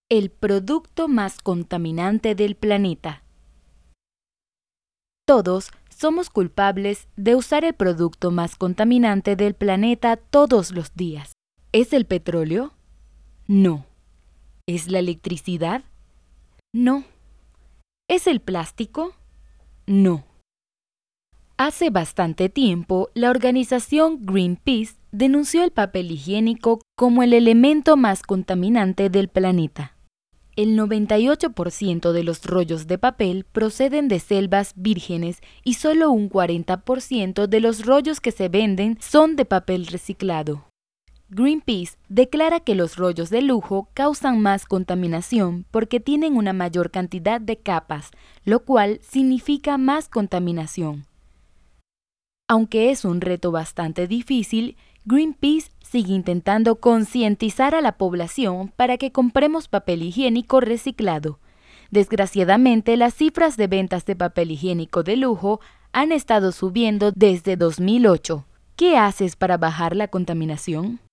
El producto más contaminante del planeta. Todos somos culpables de usar el producto más contaminante del planeta todos los días. ¿Es el petróleo? No. ¿Es la electricidad? No. ¿Es el plástico? No. Hace bastante tiempo, la organización Greenpeace denunció el papel higiénico como el elemento más contaminante del planeta. El 98% de los rollos de papel proceden de selvas vírgenes y solo un 40% de los rollos que se venden son de papel reciclado. Greenpeace declara que los rollos de lujo causan más contaminación porque tienen una mayor cantidad de capas, lo cual significa más contaminación. Aunque es un reto bastante difícil, Greenpeace sigue intentando concientizar a la población para que compremos papel higiénico reciclado. Desgraciadamente, las cifras de ventas de papel higiénico de lujo han estado subiendo desde 2008. ¿Qué haces para bajar la contaminación?